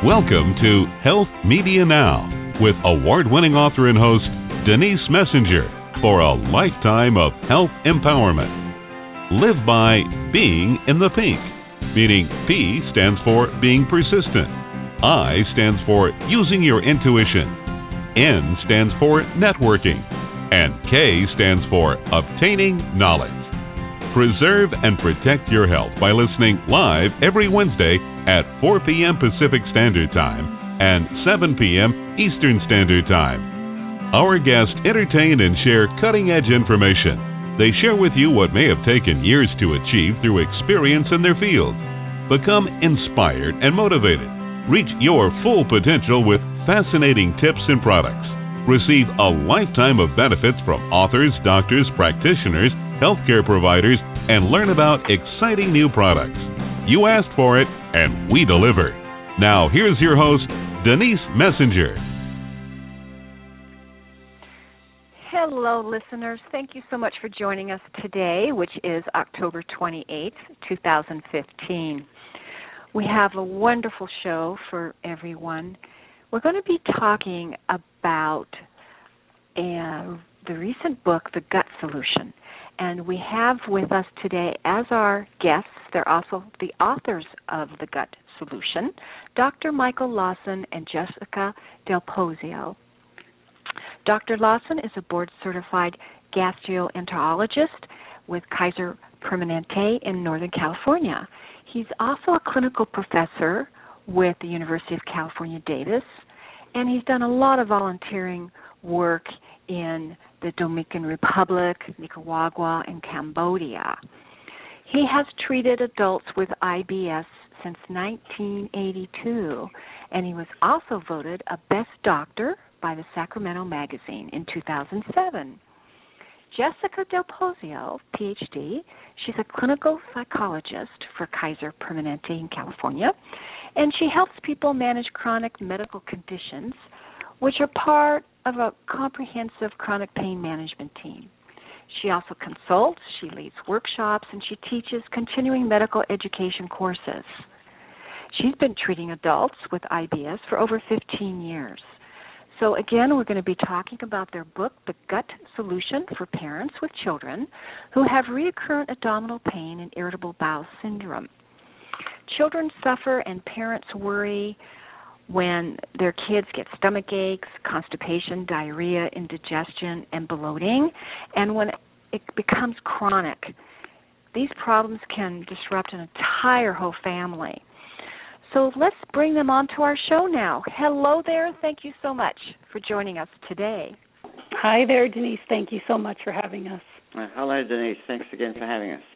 Welcome to Health Media Now with award-winning author and host Denise Messenger for a lifetime of health empowerment. Live by being in the pink, meaning P stands for being persistent, I stands for using your intuition, N stands for networking, and K stands for obtaining knowledge. Preserve and protect your health by listening live every Wednesday at 4 p.m. Pacific Standard Time and 7 p.m. Eastern Standard Time. Our guests entertain and share cutting-edge information. They share with you what may have taken years to achieve through experience in their field. Become inspired and motivated. Reach your full potential with fascinating tips and products. Receive a lifetime of benefits from authors, doctors, practitioners, healthcare providers, and learn about exciting new products. You asked for it, and we deliver. Now, here's your host, Denise Messenger. Hello, listeners. Thank you so much for joining us today, which is October 28th, 2015. We have a wonderful show for everyone. We're going to be talking about the recent book, The Gut Solution. And we have with us today as our guests, they're also the authors of The Gut Solution, Dr. Michael Lawson and Jessica Del Pozio. Dr. Lawson is a board-certified gastroenterologist with Kaiser Permanente in Northern California. He's also a clinical professor with the University of California, Davis, and he's done a lot of volunteering work in the Dominican Republic, Nicaragua, and Cambodia. He has treated adults with IBS since 1982, and he was also voted a best doctor by the Sacramento Magazine in 2007. Jessica Del Pozio, PhD, she's a clinical psychologist for Kaiser Permanente in California, and she helps people manage chronic medical conditions, which are part of a comprehensive chronic pain management team. She also consults, she leads workshops, and she teaches continuing medical education courses. She's been treating adults with IBS for over 15 years. So again, we're going to be talking about their book, The Gut Solution for Parents with Children who have recurrent abdominal pain and irritable bowel syndrome. Children suffer and parents worry when their kids get stomach aches, constipation, diarrhea, indigestion, and bloating, and when it becomes chronic. These problems can disrupt an entire whole family. So let's bring them onto our show now. Hello there. Thank you so much for joining us today. Hi there, Denise. Thank you so much for having us. Hello, Denise. Thanks again for having us.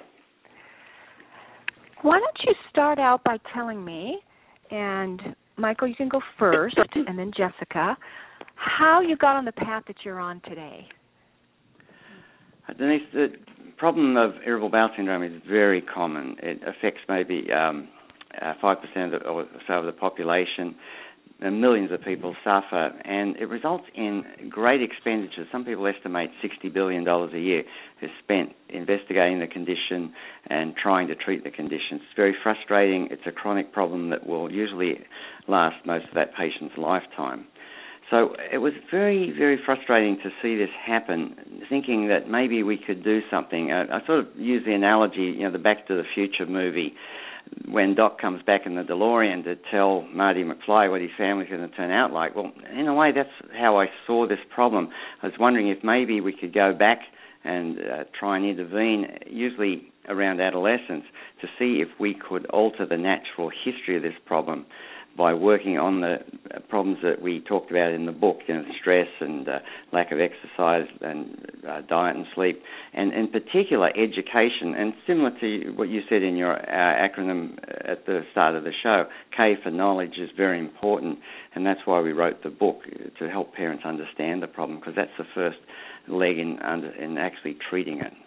Why don't you start out by telling me, and Michael, you can go first, and then Jessica, how you got on the path that you're on today. Denise, the problem of irritable bowel syndrome is very common. It affects maybe 5% or so of the population. And millions of people suffer, and it results in great expenditures. Some people estimate $60 billion a year is spent investigating the condition and trying to treat the condition. It's very frustrating. It's a chronic problem that will usually last most of that patient's lifetime. So it was very, very frustrating to see this happen, thinking that maybe we could do something. I sort of use the analogy, the Back to the Future movie, when Doc comes back in the DeLorean to tell Marty McFly what his family's going to turn out like. Well, in a way, that's how I saw this problem. I was wondering if maybe we could go back and try and intervene, usually around adolescence, to see if we could alter the natural history of this problem by working on the problems that we talked about in the book, stress and lack of exercise and diet and sleep, and in particular education. And similar to what you said in your acronym at the start of the show, K for knowledge is very important, and that's why we wrote the book, to help parents understand the problem, because that's the first leg in actually treating it.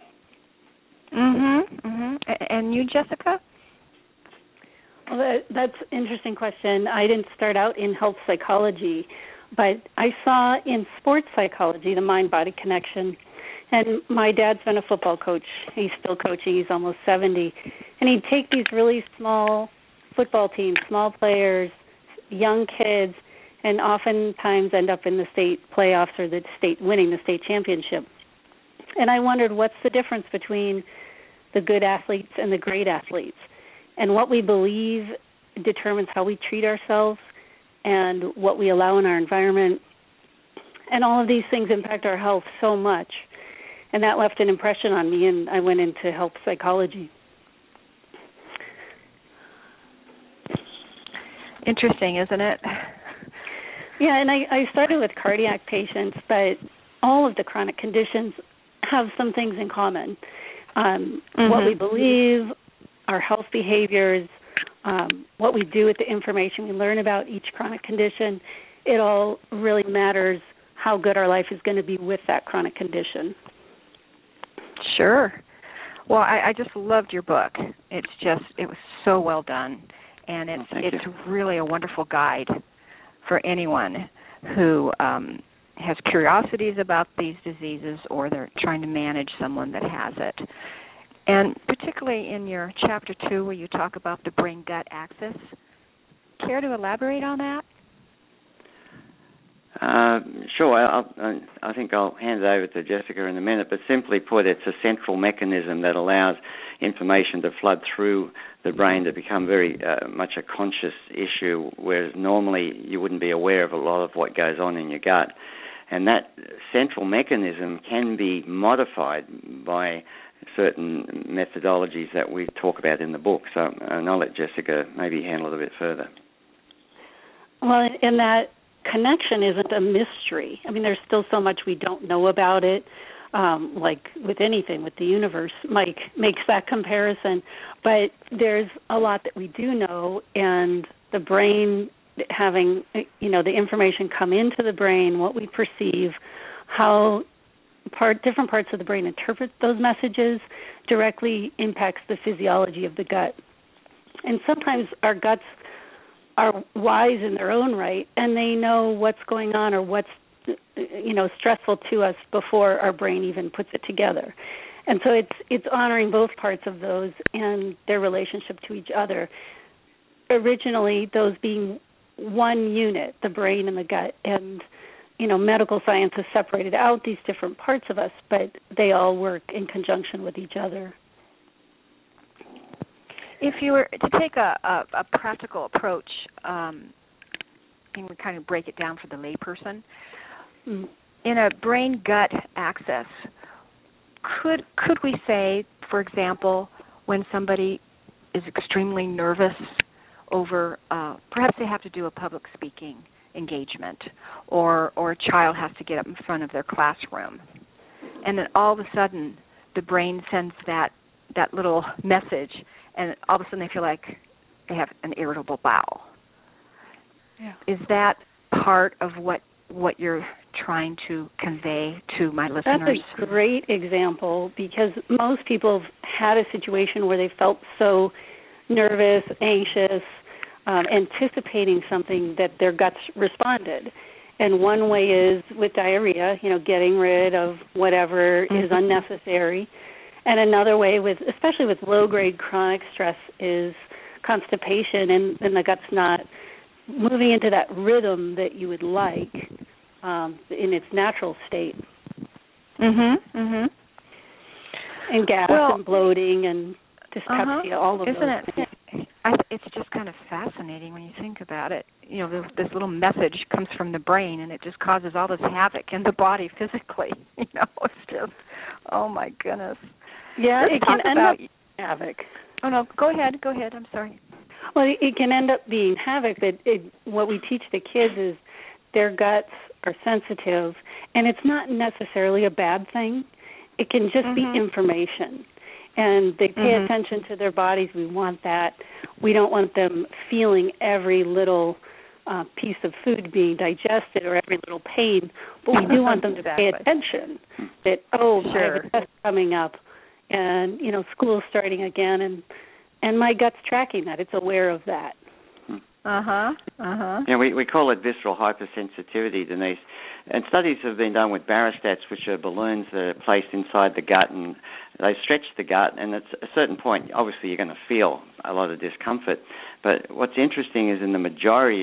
And you, Jessica? Well, that's an interesting question. I didn't start out in health psychology, but I saw in sports psychology the mind-body connection. And my dad's been a football coach. He's still coaching. He's almost 70. And he'd take these really small football teams, small players, young kids, and oftentimes end up in the state playoffs or the state winning the state championship. And I wondered, what's the difference between the good athletes and the great athletes? And what we believe determines how we treat ourselves and what we allow in our environment. And all of these things impact our health so much. And that left an impression on me, and I went into health psychology. Interesting, isn't it? Yeah, and I started with cardiac patients, but all of the chronic conditions have some things in common. What we believe, our health behaviors, what we do with the information we learn about each chronic condition, it all really matters how good our life is going to be with that chronic condition. Sure. Well, I just loved your book. It was so well done, and it's really a wonderful guide for anyone who has curiosities about these diseases or they're trying to manage someone that has it. And particularly in your chapter 2 where you talk about the brain-gut axis, care to elaborate on that? Sure. I think I'll hand it over to Jessica in a minute, but simply put, it's a central mechanism that allows information to flood through the brain to become very much a conscious issue, whereas normally you wouldn't be aware of a lot of what goes on in your gut. And that central mechanism can be modified by certain methodologies that we talk about in the book. So, and I'll let Jessica maybe handle it a bit further. Well, in that connection isn't a mystery. I mean, there's still so much we don't know about it, like with anything, with the universe. Mike makes that comparison. But there's a lot that we do know, and the brain having, the information come into the brain, what we perceive, how different parts of the brain interpret those messages directly impacts the physiology of the gut. And sometimes our guts are wise in their own right, and they know what's going on or what's stressful to us before our brain even puts it together. And so it's honoring both parts of those and their relationship to each other. Originally, those being one unit, the brain and the gut, and medical science has separated out these different parts of us, but they all work in conjunction with each other. If you were to take a practical approach and we kind of break it down for the layperson, in a brain-gut axis, could we say, for example, when somebody is extremely nervous over, perhaps they have to do a public speaking engagement, or a child has to get up in front of their classroom, and then all of a sudden the brain sends that little message, and all of a sudden they feel like they have an irritable bowel. Yeah. Is that part of what you're trying to convey to my listeners? That's a great example, because most people have had a situation where they felt so nervous, anxious, anticipating something that their guts responded. And one way is with diarrhea, getting rid of whatever is unnecessary. And another way, especially with low-grade chronic stress, is constipation, and the gut's not moving into that rhythm that you would like in its natural state. And gas and bloating and dyspepsia, all of those. Isn't it? It's just kind of fascinating when you think about it. This little message comes from the brain, and it just causes all this havoc in the body physically. It's just, oh my goodness. Yeah, it can end up havoc. Oh no, go ahead. I'm sorry. Well, it can end up being havoc. But what we teach the kids is their guts are sensitive, and it's not necessarily a bad thing. It can just be information. And they pay attention to their bodies. We want that. We don't want them feeling every little piece of food being digested or every little pain, but we do want them to pay attention that, I have a test coming up, and, school's starting again, and my gut's tracking that. It's aware of that. Yeah, we call it visceral hypersensitivity, Denise. And studies have been done with barostats, which are balloons that are placed inside the gut, and they stretch the gut, and at a certain point, obviously, you're going to feel a lot of discomfort. But what's interesting is in the majority of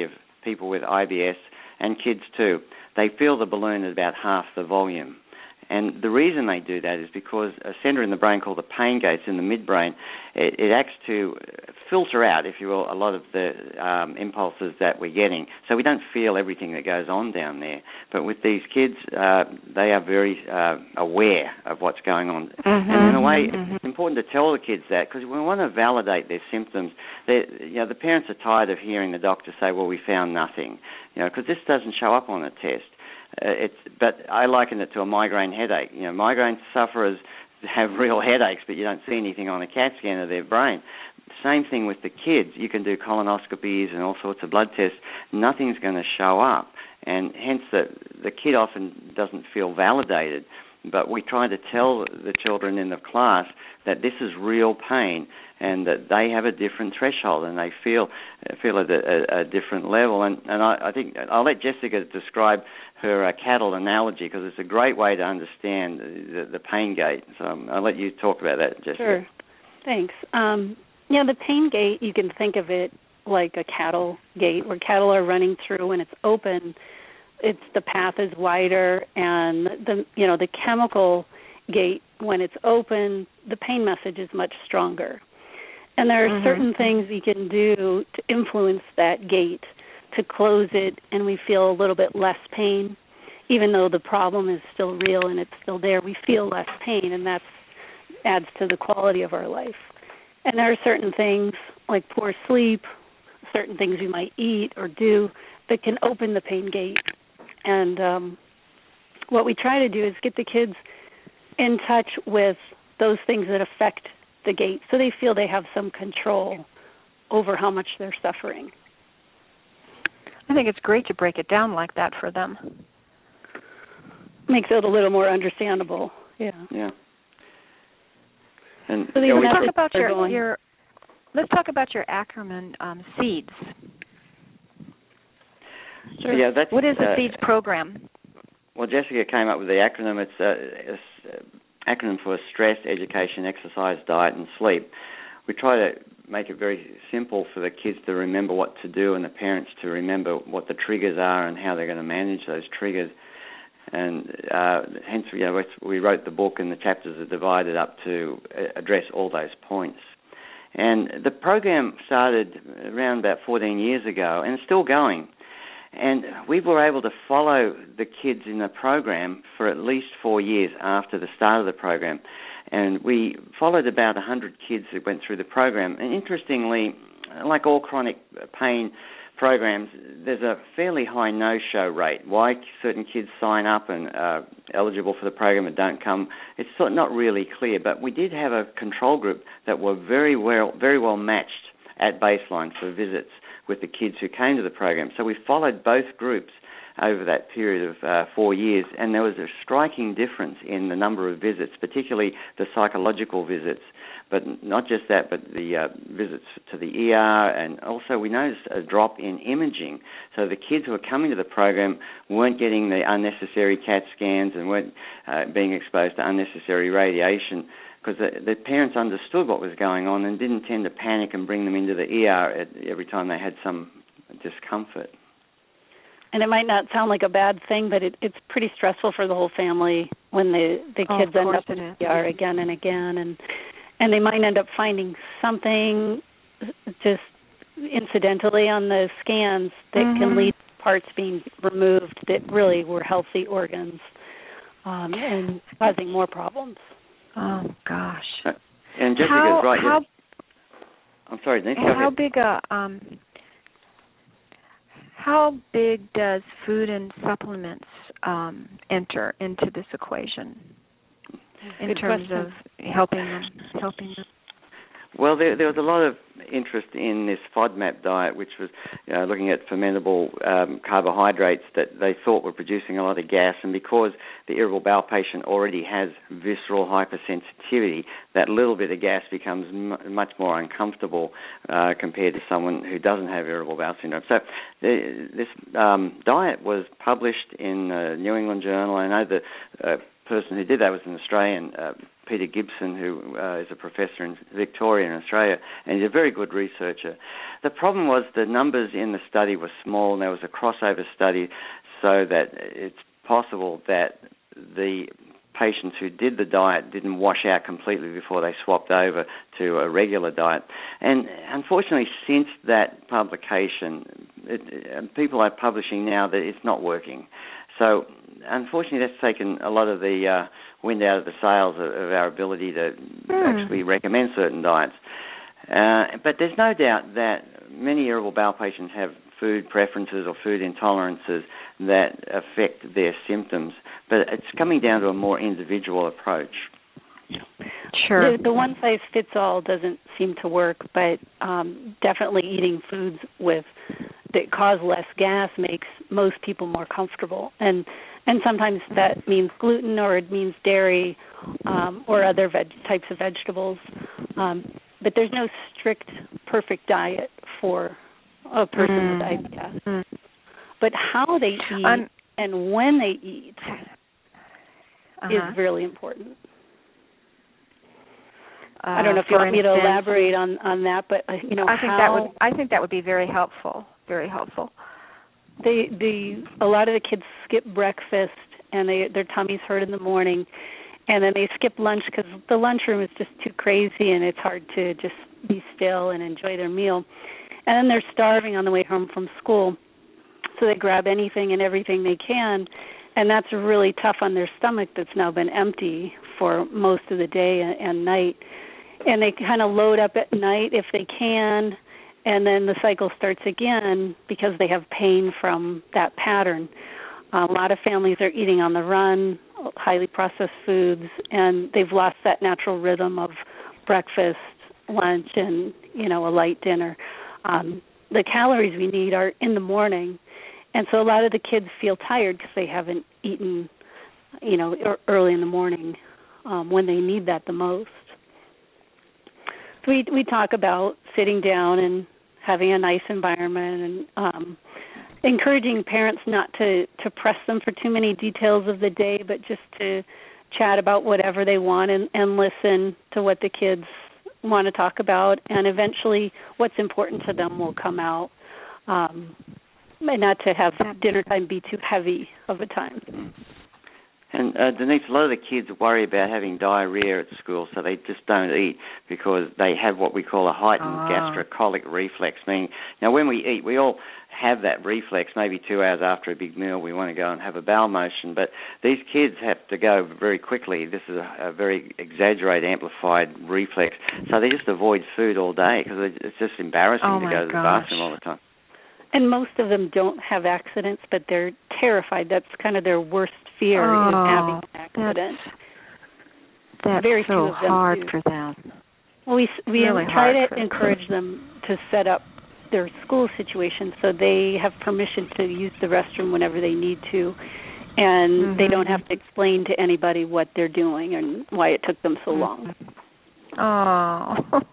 people with IBS and kids too, they feel the balloon at about half the volume. And the reason they do that is because a center in the brain called the pain gates in the midbrain, it acts to filter out, if you will, a lot of the impulses that we're getting. So we don't feel everything that goes on down there. But with these kids, they are very aware of what's going on. Mm-hmm. And in a way, it's important to tell the kids that, because we want to validate their symptoms. The parents are tired of hearing the doctor say, well, we found nothing, because this doesn't show up on a test. But I liken it to a migraine headache. Migraine sufferers have real headaches, but you don't see anything on a CAT scan of their brain. Same thing with the kids. You can do colonoscopies and all sorts of blood tests. Nothing's going to show up, and hence the kid often doesn't feel validated. But we try to tell the children in the class that this is real pain and that they have a different threshold and they feel at a different level. And I think I'll let Jessica describe her cattle analogy, because it's a great way to understand the pain gate. So I'll let you talk about that, Jessica. Sure. Thanks. The pain gate, you can think of it like a cattle gate where cattle are running through and it's open. The path is wider, and the chemical gate, when it's open, the pain message is much stronger. And there are certain things you can do to influence that gate, to close it, and we feel a little bit less pain. Even though the problem is still real and it's still there, we feel less pain, and that adds to the quality of our life. And there are certain things like poor sleep, certain things you might eat or do that can open the pain gate. And what we try to do is get the kids in touch with those things that affect the gate, so they feel they have some control over how much they're suffering. I think it's great to break it down like that for them. Makes it a little more understandable. Yeah. And so let's talk about let's talk about your Ackerman seeds. Sure. Yeah, what is the SEEDS program? Well, Jessica came up with the acronym. It's an acronym for Stress, Education, Exercise, Diet, and Sleep. We try to make it very simple for the kids to remember what to do and the parents to remember what the triggers are and how they're going to manage those triggers. And hence, we wrote the book, and the chapters are divided up to address all those points. And the program started around about 14 years ago, and it's still going. And we were able to follow the kids in the program for at least 4 years after the start of the program. And we followed about 100 kids who went through the program. And interestingly, like all chronic pain programs, there's a fairly high no-show rate. Why certain kids sign up and are eligible for the program and don't come, it's sort of not really clear. But we did have a control group that were very well matched at baseline for visits with the kids who came to the program. So we followed both groups over that period of 4 years, and there was a striking difference in the number of visits, particularly the psychological visits, but not just that, but the visits to the ER, and also we noticed a drop in imaging. So the kids who were coming to the program weren't getting the unnecessary CAT scans and weren't being exposed to unnecessary radiation, because the parents understood what was going on and didn't tend to panic and bring them into the ER every time they had some discomfort. And it might not sound like a bad thing, but it's pretty stressful for the whole family when the kids end up in the ER again and again, and they might end up finding something just incidentally on the scans that can lead to parts being removed that really were healthy organs, and causing more problems. Oh gosh! And Jessica's right. I'm sorry, Denise. How big does food and supplements enter into this equation in terms of helping them? Well, there was a lot of interest in this FODMAP diet, which was looking at fermentable carbohydrates that they thought were producing a lot of gas. And because the irritable bowel patient already has visceral hypersensitivity, that little bit of gas becomes much more uncomfortable compared to someone who doesn't have irritable bowel syndrome. So this diet was published in the New England Journal. I know the person who did that was an Australian, Peter Gibson, who is a professor in Victoria in Australia, and he's a very good researcher. The problem was the numbers in the study were small, and there was a crossover study, so that it's possible that the patients who did the diet didn't wash out completely before they swapped over to a regular diet. And unfortunately, since that publication, people are publishing now that it's not working. So unfortunately, that's taken a lot of the wind out of the sails of our ability to actually recommend certain diets. But there's no doubt that many irritable bowel patients have food preferences or food intolerances that affect their symptoms, but it's coming down to a more individual approach. Yeah. Sure. The one-size-fits-all doesn't seem to work, but definitely eating foods that cause less gas makes most people more comfortable. And sometimes that means gluten, or it means dairy, or other types of vegetables. But there's no strict, perfect diet for a person with IBS. But how they eat and when they eat is really important. I don't know if you want me to elaborate on that, but I think that would be very helpful. Very helpful. A lot of the kids skip breakfast, and their tummies hurt in the morning, and then they skip lunch because the lunchroom is just too crazy, and it's hard to just be still and enjoy their meal. And then they're starving on the way home from school, so they grab anything and everything they can, and that's really tough on their stomach that's now been empty for most of the day and night. And they kind of load up at night if they can, and then the cycle starts again because they have pain from that pattern. A lot of families are eating on the run, highly processed foods, and they've lost that natural rhythm of breakfast, lunch, and, a light dinner. The calories we need are in the morning, and so a lot of the kids feel tired because they haven't eaten, early in the morning when they need that the most. So we talk about sitting down and having a nice environment and encouraging parents not to press them for too many details of the day, but just to chat about whatever they want and listen to what the kids want to talk about, and eventually what's important to them will come out, and not to have dinner time be too heavy of a time. And Denise, a lot of the kids worry about having diarrhea at school, so they just don't eat because they have what we call a heightened gastrocolic reflex. Meaning, now when we eat, we all have that reflex. Maybe 2 hours after a big meal, we want to go and have a bowel motion. But these kids have to go very quickly. This is a very exaggerated, amplified reflex. So they just avoid food all day because it's just embarrassing to go to the bathroom all the time. And most of them don't have accidents, but they're terrified. That's kind of their worst fear, is having an accident. That's very so hard for them. Well, we really try to encourage them to set up their school situation so they have permission to use the restroom whenever they need to, and they don't have to explain to anybody what they're doing and why it took them so long. Oh,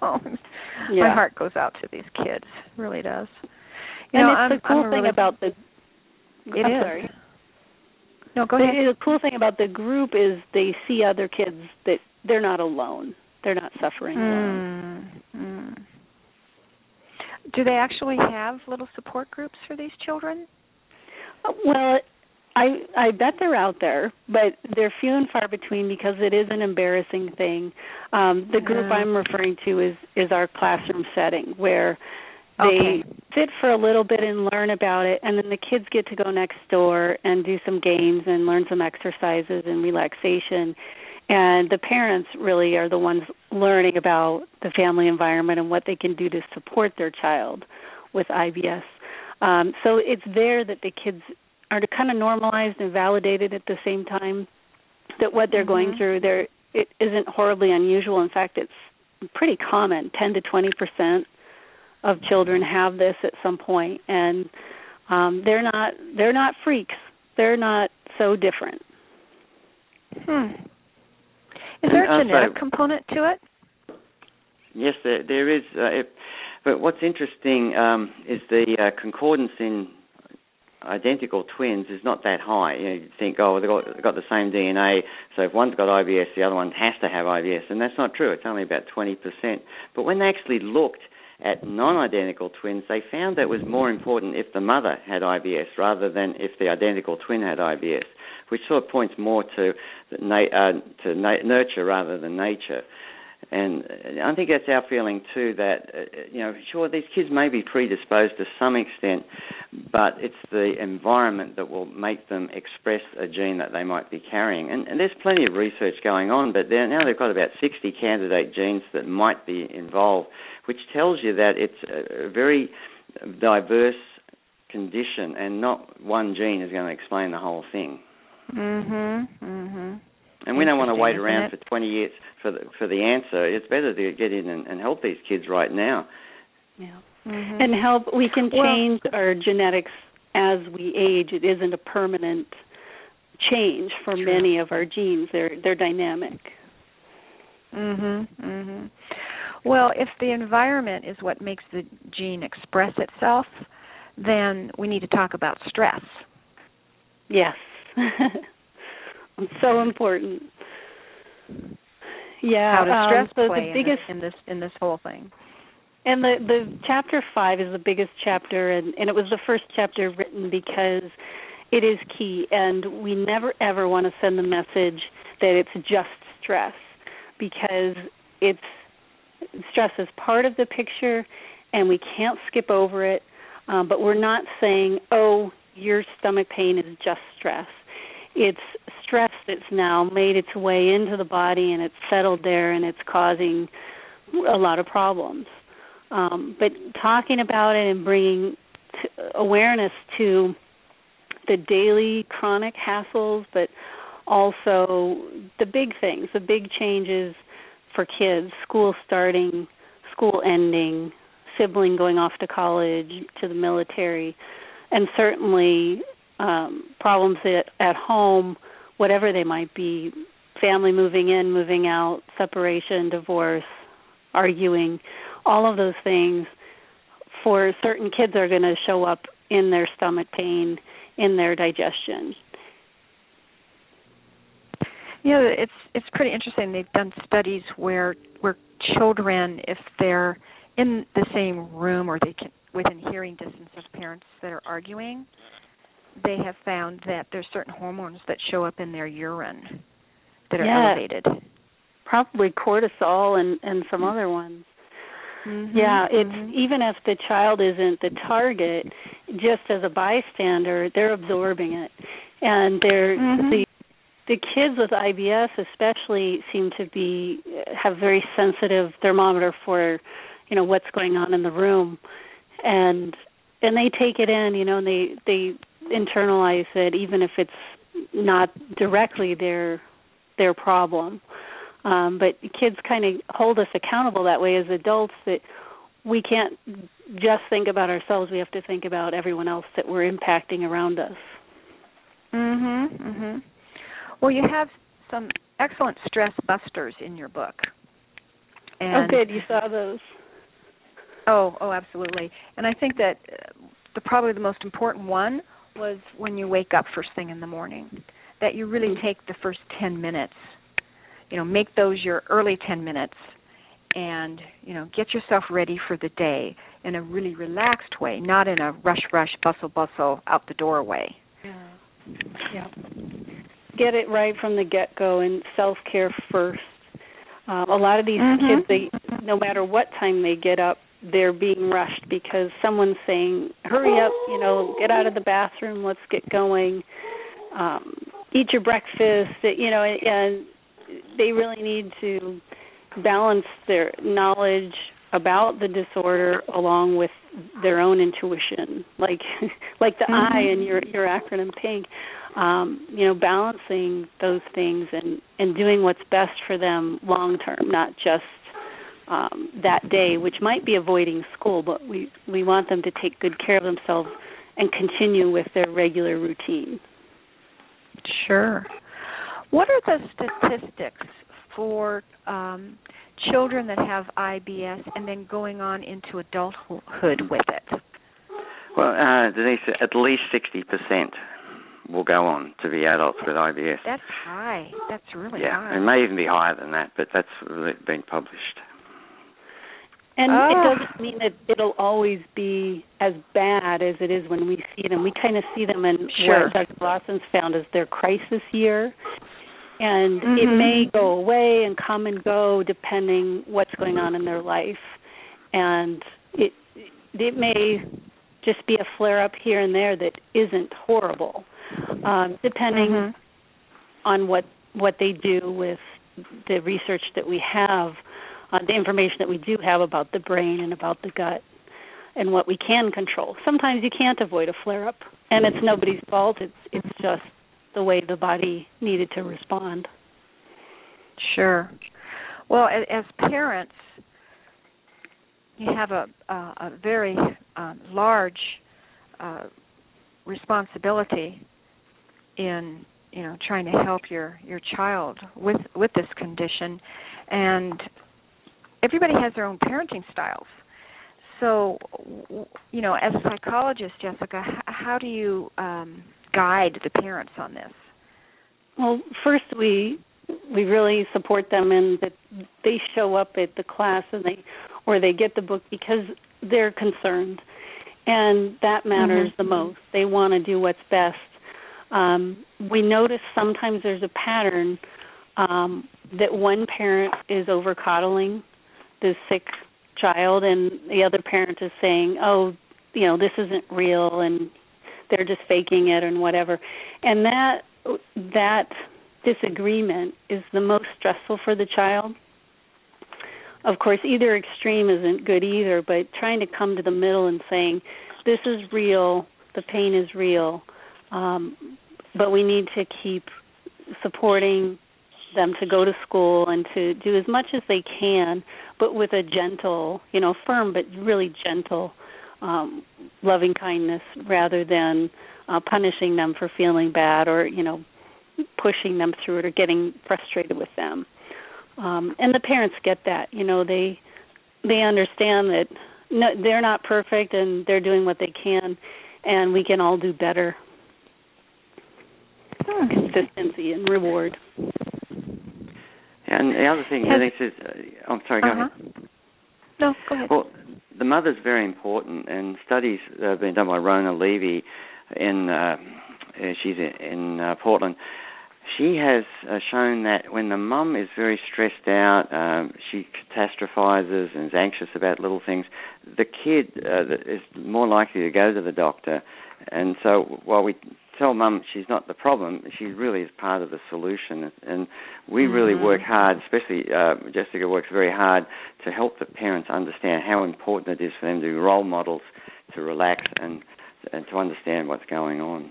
my heart goes out to these kids. It really does. And it's the cool thing about the... Sorry. No, go ahead. The cool thing about the group is they see other kids that they're not alone. They're not suffering alone. Do they actually have little support groups for these children? Well, I bet they're out there, but they're few and far between because it is an embarrassing thing. The group I'm referring to is our classroom setting, where they sit for a little bit and learn about it, and then the kids get to go next door and do some games and learn some exercises and relaxation. And the parents really are the ones learning about the family environment and what they can do to support their child with IBS. So it's there that the kids are kind of normalized and validated at the same time, that what they're going through it isn't horribly unusual. In fact, it's pretty common. 10 to 20% of children have this at some point, and they're not freaks. They're not so different. Is there a genetic component to it? Yes, there is. But what's interesting is the concordance in identical twins is not that high. You think, oh, they've got the same DNA, so if one's got IBS, the other one has to have IBS, and that's not true. It's only about 20%. But when they actually looked at non-identical twins, they found that it was more important if the mother had IBS rather than if the identical twin had IBS, which sort of points more to nurture rather than nature. And I think that's our feeling too, that, sure, these kids may be predisposed to some extent, but it's the environment that will make them express a gene that they might be carrying. And there's plenty of research going on, but now they've got about 60 candidate genes that might be involved, which tells you that it's a very diverse condition, and not one gene is going to explain the whole thing. And we don't want to wait around for 20 years for the answer. It's better to get in and help these kids right now. Yeah, and help. We can change our genetics as we age. It isn't a permanent change for many of our genes. They're dynamic. Well, if the environment is what makes the gene express itself, then we need to talk about stress. Yes. So important. Yeah. How does stress play the biggest, in this whole thing? And the chapter 5 is the biggest chapter, and it was the first chapter written because it is key, and we never ever want to send the message that it's just stress, because stress is part of the picture, and we can't skip over it. But we're not saying, oh, your stomach pain is just stress. It's stress that's now made its way into the body, and it's settled there, and it's causing a lot of problems. But talking about it and bringing awareness to the daily chronic hassles, but also the big things, the big changes for kids, school starting, school ending, sibling going off to college, to the military, and certainly problems at home, whatever they might be, family moving in, moving out, separation, divorce, arguing, all of those things for certain kids are going to show up in their stomach pain, in their digestion. It's pretty interesting. They've done studies where children, if they're in the same room or they can within hearing distance of parents that are arguing, they have found that there's certain hormones that show up in their urine that are elevated. Probably cortisol and some other ones. It's even if the child isn't the target, just as a bystander, they're absorbing it, and they're the kids with IBS especially seem to have very sensitive thermometer for what's going on in the room, and they take it in, and they internalize it, even if it's not directly their problem. But kids kind of hold us accountable that way as adults, that we can't just think about ourselves. We have to think about everyone else that we're impacting around us. Well, you have some excellent stress busters in your book. And good. You saw those. Oh, absolutely. And I think that probably the most important one was when you wake up first thing in the morning, that you really take the first 10 minutes, make those your early 10 minutes, and, get yourself ready for the day in a really relaxed way, not in a rush, bustle, out the door way. Yeah. Get it right from the get-go, and self-care first. A lot of these kids, no matter what time they get up, they're being rushed because someone's saying, hurry up, get out of the bathroom, let's get going, eat your breakfast, and they really need to balance their knowledge about the disorder along with their own intuition, like the I in your acronym PINK, balancing those things and doing what's best for them long term, not just that day, which might be avoiding school, but we want them to take good care of themselves and continue with their regular routine. Sure. What are the statistics for children that have IBS and then going on into adulthood with it? Well, Denise, at least 60% will go on to be adults with IBS. That's high. That's really high. Yeah, it may even be higher than that, but that's been published. And it doesn't mean that it'll always be as bad as it is when we see them. We kind of see them in what Dr. Lawson's found as their crisis year. And it may go away and come and go depending what's going on in their life. And it may just be a flare-up here and there that isn't horrible, depending on what they do with the research that we have, the information that we do have about the brain and about the gut and what we can control. Sometimes you can't avoid a flare-up, and it's nobody's fault. It's just the way the body needed to respond. Sure. Well, as parents, you have a very large responsibility in trying to help your child with this condition, and everybody has their own parenting styles. So, as a psychologist, Jessica, how do you guide the parents on this? Well, first we really support them in that they show up at the class and they get the book because they're concerned, and that matters the most. They want to do what's best. We notice sometimes there's a pattern that one parent is over-coddling the sick child, and the other parent is saying, oh, this isn't real, and they're just faking it and whatever. And that disagreement is the most stressful for the child. Of course, either extreme isn't good either, but trying to come to the middle and saying, this is real, the pain is real, but we need to keep supporting them to go to school and to do as much as they can, but with a gentle, firm but really gentle, loving kindness rather than punishing them for feeling bad or, pushing them through it or getting frustrated with them. And the parents get that. They understand that they're not perfect and they're doing what they can, and we can all do better. Consistency and reward. And the other thing, Denise, is, I'm sorry, go ahead. No, go ahead. Well, the mother's very important, and studies have been done by Rona Levy she's in Portland. She has shown that when the mum is very stressed out, she catastrophizes and is anxious about little things, the kid is more likely to go to the doctor. And so while we tell mum she's not the problem, she really is part of the solution. And we really work hard, especially Jessica works very hard to help the parents understand how important it is for them to be role models, to relax and to understand what's going on.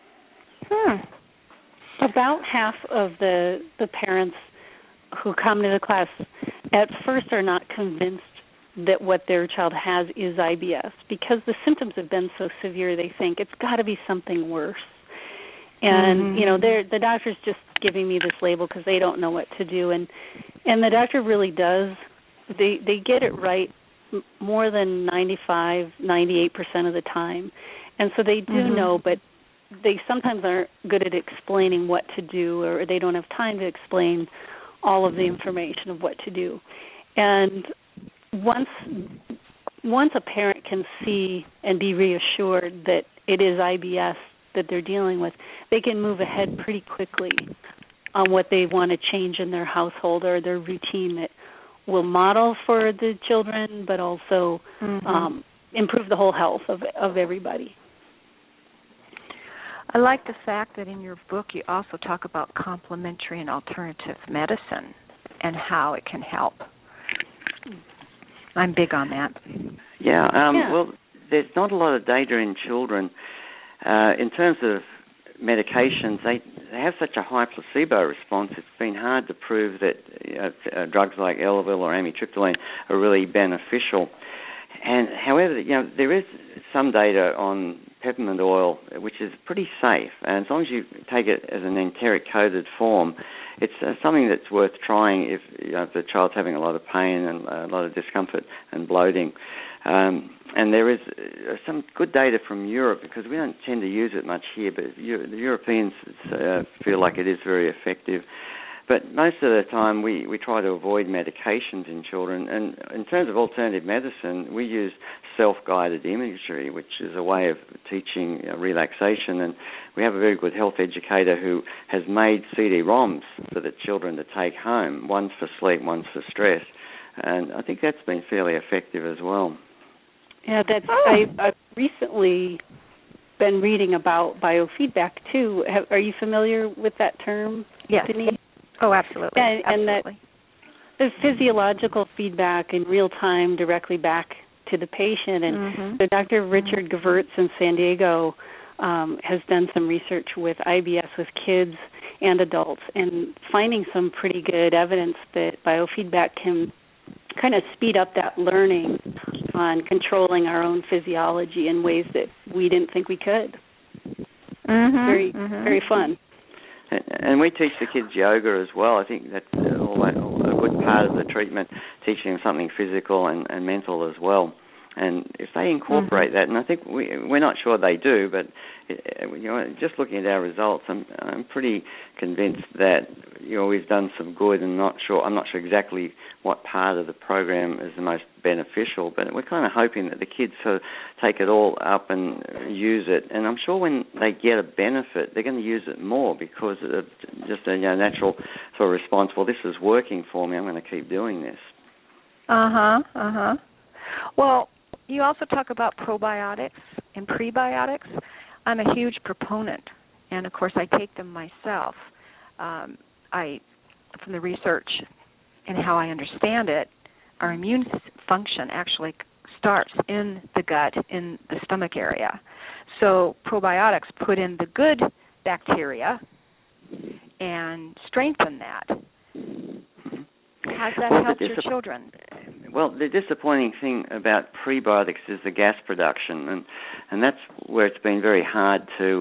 About half of the parents who come to the class at first are not convinced that what their child has is IBS because the symptoms have been so severe. They think it's got to be something worse. And, the doctor's just giving me this label because they don't know what to do. And the doctor really does. They get it right more than 98% of the time. And so they do know, but they sometimes aren't good at explaining what to do, or they don't have time to explain all of the information of what to do. And once a parent can see and be reassured that it is IBS that they're dealing with, they can move ahead pretty quickly on what they want to change in their household or their routine that will model for the children, but also improve the whole health of everybody. I like the fact that in your book you also talk about complementary and alternative medicine and how it can help. I'm big on that. Well, there's not a lot of data in children. In terms of medications, they have such a high placebo response, it's been hard to prove that drugs like Elavil or amitriptyline are really beneficial. And however, there is some data on peppermint oil, which is pretty safe. And as long as you take it as an enteric-coated form, it's something that's worth trying if the child's having a lot of pain and a lot of discomfort and bloating. And And there is some good data from Europe, because we don't tend to use it much here, but the Europeans feel like it is very effective. But most of the time we try to avoid medications in children. And in terms of alternative medicine, we use self-guided imagery, which is a way of teaching relaxation. And we have a very good health educator who has made CD-ROMs for the children to take home. One's for sleep, one's for stress. And I think that's been fairly effective as well. Yeah, I've recently been reading about biofeedback too. Are you familiar with that term, Yes. Denise? Oh, absolutely. And that the physiological feedback in real time directly back to the patient. And so Dr. Richard Gevirtz in San Diego has done some research with IBS with kids and adults, and finding some pretty good evidence that biofeedback can kind of speed up that learning on controlling our own physiology in ways that we didn't think we could. Very fun. And we teach the kids yoga as well. I think that's a good part of the treatment, teaching them something physical and mental as well. And if they incorporate that, and I think we're not sure they do, but just looking at our results, I'm pretty convinced that we've done some good. And I'm not sure exactly what part of the program is the most beneficial, but we're kind of hoping that the kids sort of take it all up and use it. And I'm sure when they get a benefit, they're going to use it more, because of just a natural sort of response. Well, this is working for me. I'm going to keep doing this. Well, you also talk about probiotics and prebiotics. I'm a huge proponent, and of course I take them myself. From the research and how I understand it, our immune function actually starts in the gut, in the stomach area. So probiotics put in the good bacteria and strengthen that. How's that help your children? Well, the disappointing thing about prebiotics is the gas production, and that's where it's been very hard to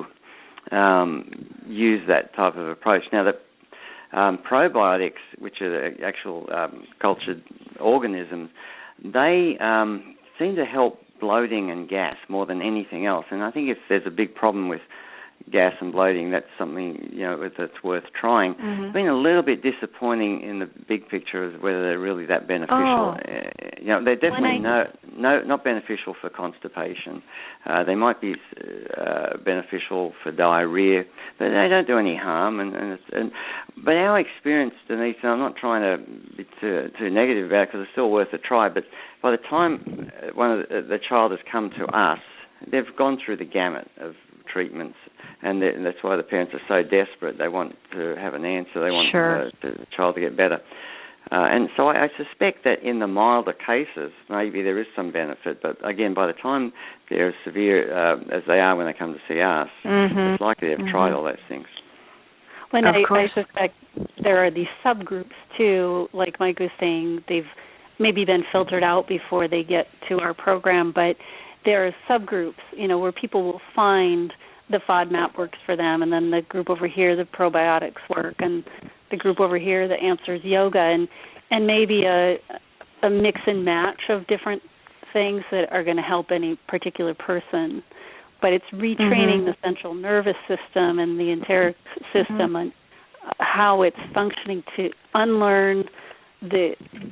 use that type of approach. Now, the probiotics, which are the actual cultured organisms, they seem to help bloating and gas more than anything else. And I think if there's a big problem with gas and bloating, that's something that's worth trying. It's been a little bit disappointing in the big picture of whether they're really that beneficial. They're definitely not beneficial for constipation. They might be beneficial for diarrhea, but they don't do any harm. But our experience, Denise, and I'm not trying to be too negative about it, because it's still worth a try. But by the time the child has come to us, they've gone through the gamut of treatments, and that's why the parents are so desperate. They want to have an answer. They want the child to get better. And so I suspect that in the milder cases, maybe there is some benefit. But again, by the time they're as severe as they are when they come to see us, it's likely they've tried all those things. Well, I suspect there are these subgroups too, like Mike was saying, they've maybe been filtered out before they get to our program, but there are subgroups, where people will find the FODMAP works for them, and then the group over here, the probiotics work, and the group over here, the answers yoga, and maybe a mix and match of different things that are going to help any particular person. But it's retraining the central nervous system and the enteric system and how it's functioning to unlearn the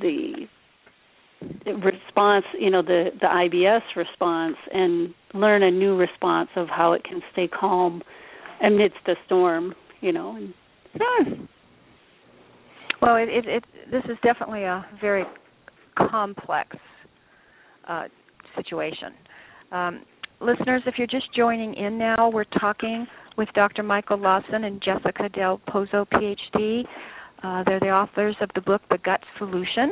response, the IBS response, and learn a new response of how it can stay calm amidst the storm, Well, this is definitely a very complex situation. Listeners, if you're just joining in now, we're talking with Dr. Michael Lawson and Jessica Del Pozo, PhD. They're the authors of the book, The Gut Solution.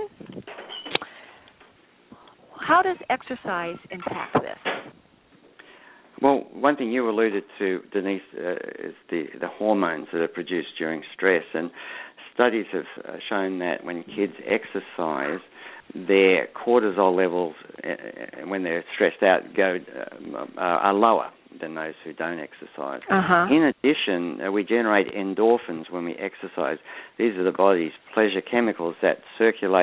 How does exercise impact this? Well, one thing you alluded to, Denise, is the hormones that are produced during stress. And studies have shown that when kids exercise, their cortisol levels, when they're stressed out, are lower than those who don't exercise. In addition, we generate endorphins when we exercise. These are the body's pleasure chemicals that circulate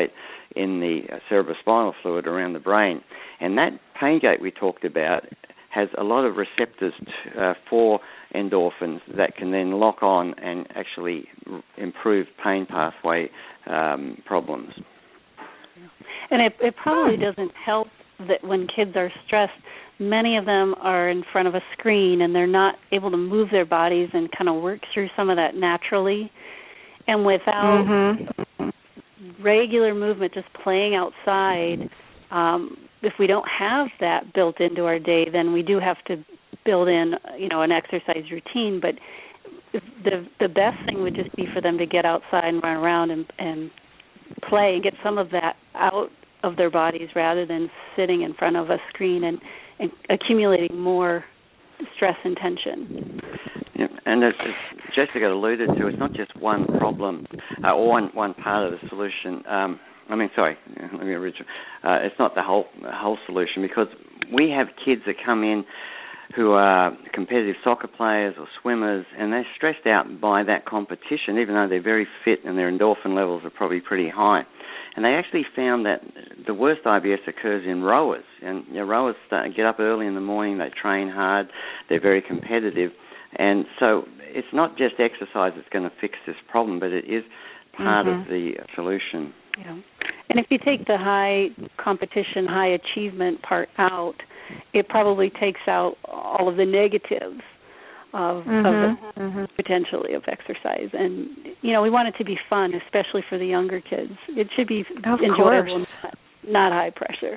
in the cerebrospinal fluid around the brain. And that pain gate we talked about has a lot of receptors for endorphins that can then lock on and actually improve pain pathway problems. And it probably doesn't help that when kids are stressed, many of them are in front of a screen and they're not able to move their bodies and kind of work through some of that naturally. And without regular movement, just playing outside, if we don't have that built into our day, then we do have to build in, an exercise routine. But the best thing would just be for them to get outside and run around and play and get some of that out of their bodies rather than sitting in front of a screen and accumulating more stress and tension. Yeah, and as Jessica alluded to, it's not just one problem or one part of the solution. Let me original. It's not the whole solution, because we have kids that come in who are competitive soccer players or swimmers, and they're stressed out by that competition, even though they're very fit and their endorphin levels are probably pretty high. And they actually found that the worst IBS occurs in rowers. And rowers get up early in the morning, they train hard, they're very competitive. And so it's not just exercise that's going to fix this problem, but it is part of the solution. Yeah. And if you take the high competition, high achievement part out, it probably takes out all of the negatives of potentially of exercise. And, we want it to be fun, especially for the younger kids. It should be enjoyable, not high pressure.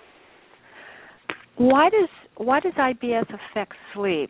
Why does IBS affect sleep?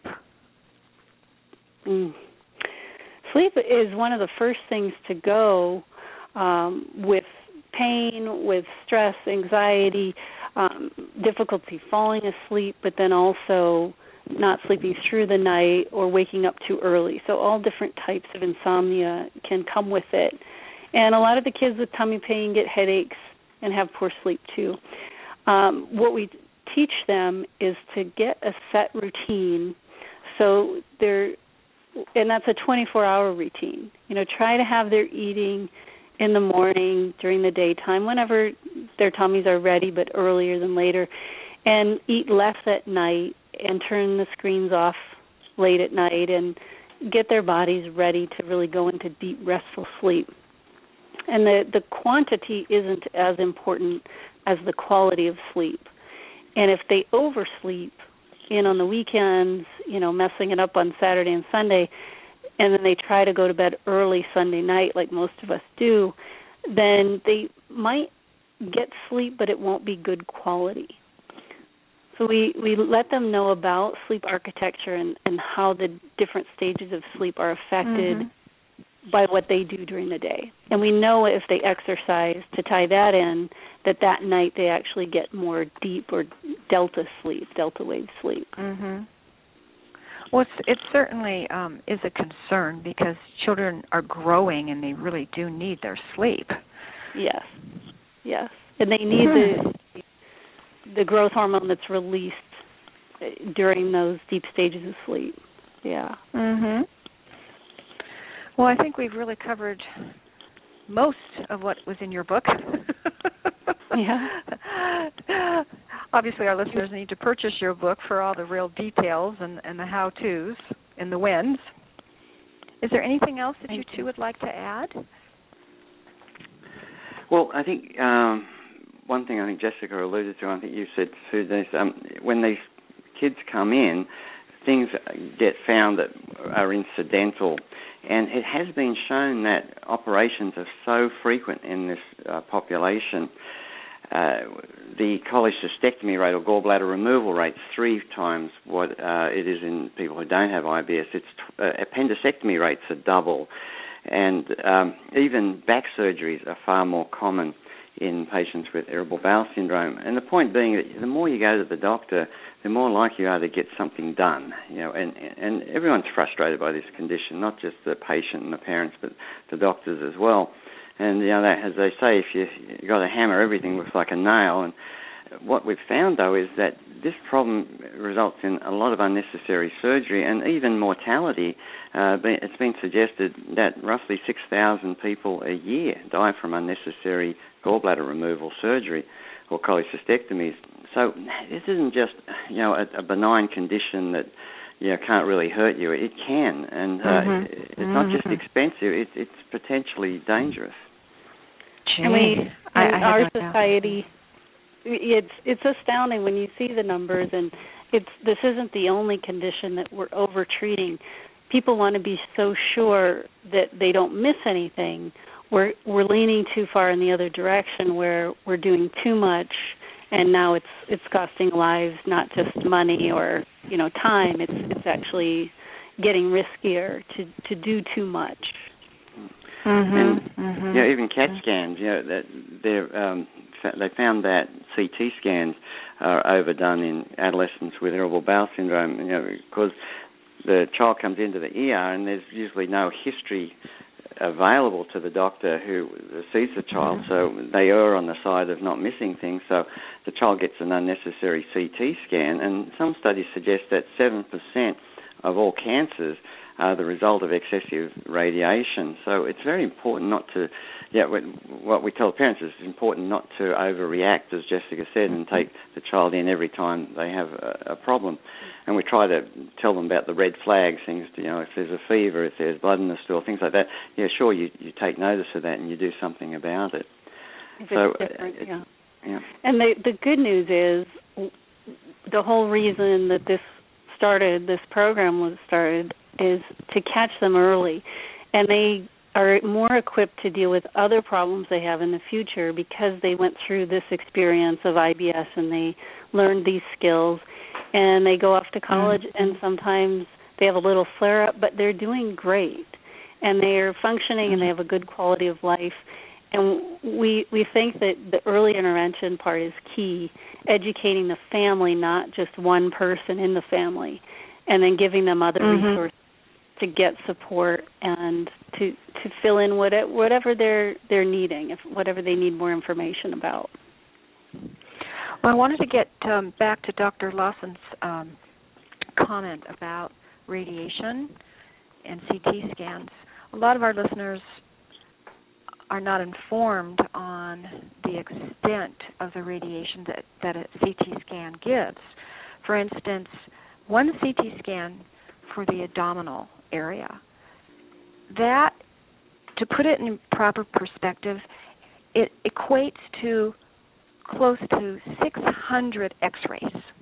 Sleep is one of the first things to go with pain, with stress, anxiety, difficulty falling asleep, but then also not sleeping through the night or waking up too early. So all different types of insomnia can come with it. And a lot of the kids with tummy pain get headaches and have poor sleep too. What we teach them is to get a set routine. So and that's a 24-hour routine. Try to have their eating in the morning, during the daytime, whenever their tummies are ready, but earlier than later, and eat less at night and turn the screens off late at night and get their bodies ready to really go into deep, restful sleep. And the quantity isn't as important as the quality of sleep. And if they oversleep in on the weekends, messing it up on Saturday and Sunday, and then they try to go to bed early Sunday night like most of us do, then they might get sleep, but it won't be good quality. So we let them know about sleep architecture and how the different stages of sleep are affected by what they do during the day. And we know if they exercise, to tie that in, that night they actually get more deep or delta wave sleep. Well, it certainly is a concern, because children are growing and they really do need their sleep. Yes. And they need the growth hormone that's released during those deep stages of sleep. Yeah. Well, I think we've really covered most of what was in your book. Yeah. Obviously, our listeners need to purchase your book for all the real details and the how-tos and the wins. Is there anything else that you two would like to add? Well, I think one thing I think Jessica alluded to, I think you said too, when these kids come in, things get found that are incidental. And it has been shown that operations are so frequent in this population. The cholecystectomy rate or gallbladder removal rate is 3 times what it is in people who don't have IBS. Appendectomy rates are double. And even back surgeries are far more common in patients with irritable bowel syndrome. And the point being that the more you go to the doctor, the more likely you are to get something done. And everyone's frustrated by this condition, not just the patient and the parents, but the doctors as well. And as they say, if you got a hammer, everything looks like a nail. And what we've found, though, is that this problem results in a lot of unnecessary surgery and even mortality. It's been suggested that roughly 6,000 people a year die from unnecessary gallbladder removal surgery or cholecystectomies. So this isn't just, a benign condition that, can't really hurt you. It can, and it's not just expensive, it's potentially dangerous. And our society, it's astounding when you see the numbers, and this isn't the only condition that we're over-treating. People want to be so sure that they don't miss anything. We're leaning too far in the other direction where we're doing too much, and now it's costing lives, not just money or time. It's actually getting riskier to do too much. Even CAT scans. They found that CT scans are overdone in adolescents with irritable bowel syndrome. Because the child comes into the ER and there's usually no history available to the doctor who sees the child, so they err on the side of not missing things, so the child gets an unnecessary CT scan, and some studies suggest that 7% of all cancers are the result of excessive radiation. So it's very important not to, what we tell parents is it's important not to overreact, as Jessica said, and take the child in every time they have a problem. And we try to tell them about the red flags, things, if there's a fever, if there's blood in the stool, things like that. Yeah, sure, you take notice of that and you do something about it. If it's different, yeah. And the good news is the whole reason that this program was started is to catch them early, and they are more equipped to deal with other problems they have in the future because they went through this experience of IBS and they learned these skills, and they go off to college and sometimes they have a little flare-up, but they're doing great, and they're functioning and they have a good quality of life. And we think that the early intervention part is key, educating the family, not just one person in the family, and then giving them other resources to get support and to fill in whatever they're needing, whatever they need more information about. Well, I wanted to get back to Dr. Lawson's comment about radiation and CT scans. A lot of our listeners are not informed on the extent of the radiation that a CT scan gives. For instance, one CT scan for the abdominal area, that, to put it in proper perspective, it equates to close to 600 x-rays.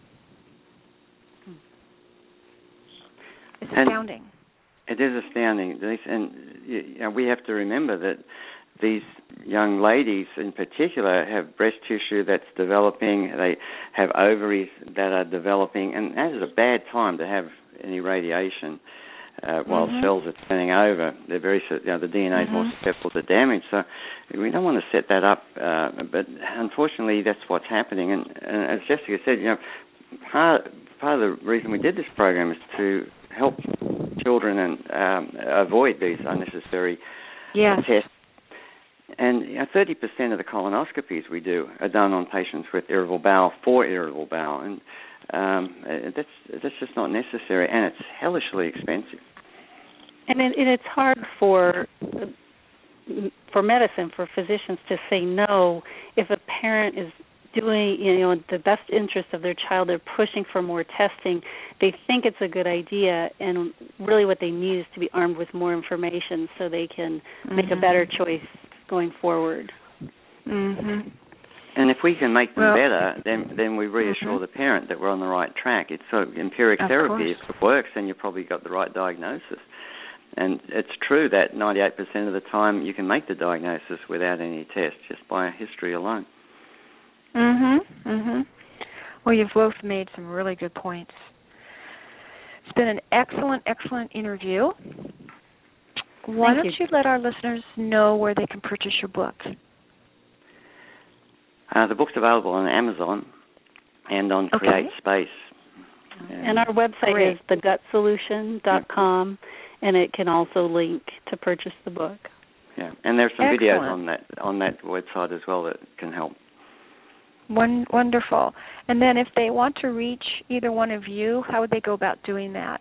It's astounding. It is astounding, Denise, and we have to remember that these young ladies in particular have breast tissue that's developing, they have ovaries that are developing, and that is a bad time to have any radiation while cells are turning over. They're very, the DNA is more susceptible to damage, so we don't want to set that up, but unfortunately that's what's happening. And as Jessica said, part of the reason we did this program is to help children and avoid these unnecessary tests. And 30% of the colonoscopies we do are done on patients with irritable bowel for irritable bowel, and that's just not necessary, and it's hellishly expensive. And it's hard for medicine, for physicians to say no if a parent is doing, the best interest of their child. They're pushing for more testing. They think it's a good idea, and really what they need is to be armed with more information so they can make a better choice going forward. And if we can make them better, then we reassure the parent that we're on the right track. It's sort of empiric therapy. If it works, then you've probably got the right diagnosis. And it's true that 98% of the time you can make the diagnosis without any test, just by history alone. Well, you've both made some really good points. It's been an excellent, excellent interview. Why don't you let our listeners know where they can purchase your book? The book's available on Amazon and on CreateSpace. And our website is thegutsolution.com, and it can also link to purchase the book. Yeah, and there's some videos on that website as well that can help. Wonderful. And then if they want to reach either one of you, how would they go about doing that?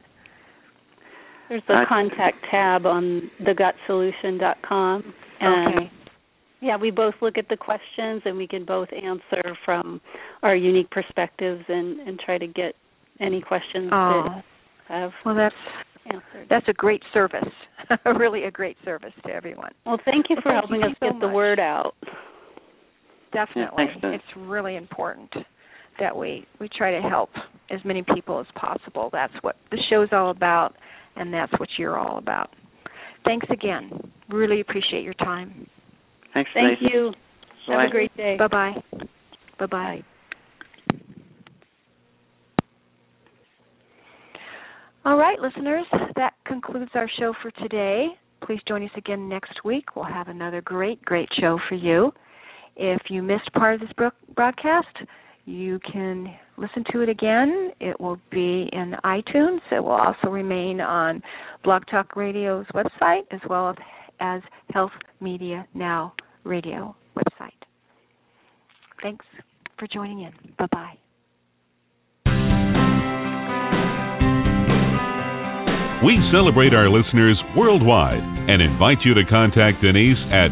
There's a contact tab on thegutsolution.com. And Yeah, we both look at the questions, and we can both answer from our unique perspectives and try to get any questions that have answered. That's a great service, really a great service to everyone. Well, thank you for helping us get the word out. Definitely. It's really important that we try to help as many people as possible. That's what the show's all about, and that's what you're all about. Thanks again. Really appreciate your time. Thanks, Thank Denise. you. Bye. Have a great day. Bye-bye. Bye-bye. All right, listeners, that concludes our show for today. Please join us again next week. We'll have another great show for you. If you missed part of this broadcast, you can listen to it again. It will be in iTunes. It will also remain on Blog Talk Radio's website as well as Health Media Now Radio website. Thanks for joining in. Bye-bye. We celebrate our listeners worldwide and invite you to contact Denise at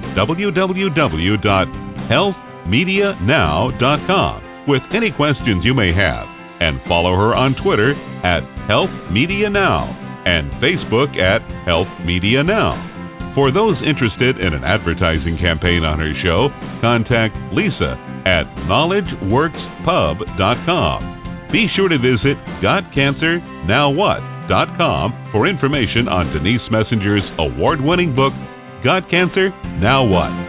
www.healthmedianow.com with any questions you may have, and follow her on Twitter at Health Media Now and Facebook at Health Media Now. For those interested in an advertising campaign on her show, contact Lisa at KnowledgeWorksPub.com. Be sure to visit GotCancerNowWhat.com for information on Denise Messenger's award-winning book, Got Cancer? Now What?